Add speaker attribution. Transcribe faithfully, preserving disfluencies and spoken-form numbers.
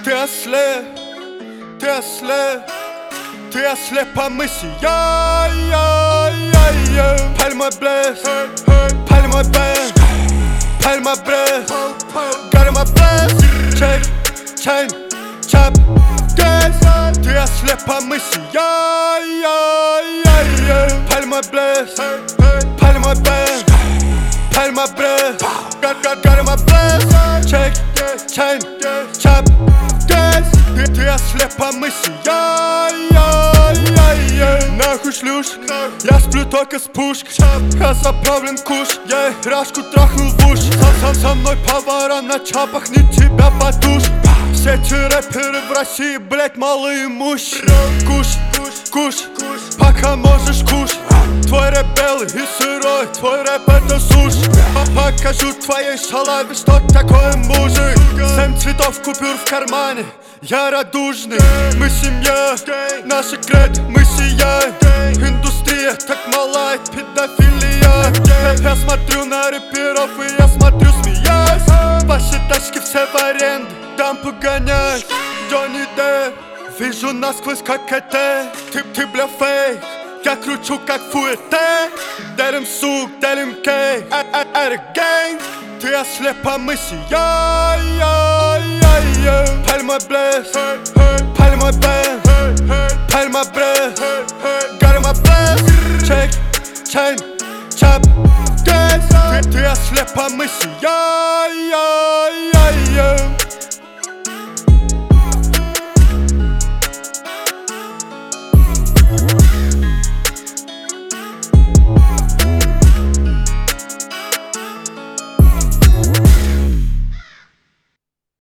Speaker 1: Ты ослеп, ты ослеп, ты ослеп по мысли. Я, я, я, я. Пальма блеск, пальма блеск, пальма блеск, гарма блеск. Чек, чайн, чап, гэс. Ты ослеп по мысли. Я, я, я, я. Пальма блеск, пальма блеск, пальма блеск, гарма блеск. Чек, чайн, чап, гэс. Ты, ты ослеп по мысли. Я, я, я, я. Нахуй шлюшек, я сплю только с пушкой. Я заправлен куш, я их рашку трахнул в уши. Со, со мной повара на чапах, не тебя подушь. Все эти рэперы в России, блять, малоимущие. Куш, куш, пока можешь кушать. Твой рэп белый и сырой, твой рэп это суши. Покажу твоей шалаве, что такое мужик. Семь цветов купюр в кармане, я радужный. Мы семья, наши кред, мы сияем. Индустрия так малая, педофилия. Я смотрю на рэперов и я смотрю смеясь. Ваши тачки все в аренду, там погоняют. Джонни Депп, вижу насквозь как это. Ты, ты бля фейк, я кручу как фуэте. Делим сук, делим кейк, это гэнг. Ты ослеп по мысли. Я, я, я, я. Пальма блеск, пальма блеск, пальма блеск, гарма блеск. Чек, чайн, чап, гэс. Ты, ты ослеп по мысли. Я, я, я, я.